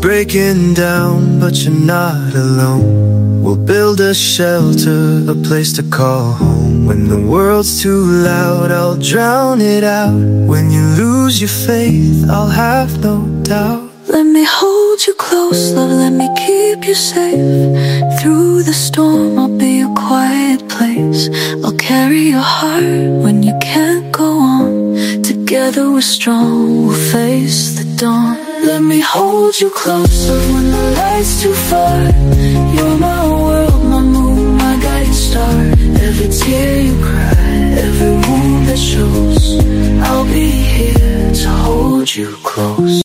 breaking down, but you're not alone. We'll build a shelter, a place to call home. When the world's too loud, I'll drown it out. When you lose your faith, I'll have no doubt. Let me hold you close, love, let me keep you safe. Through the storm, I'll be a quiet place. I'll carry your heart when you can't go on. Together we're strong, we'll face the dawn. Let me hold you close, love, when the light's too far. You're my world, my moon, my guiding star. Every tear you cry, every wound that shows, I'll be here to hold you close.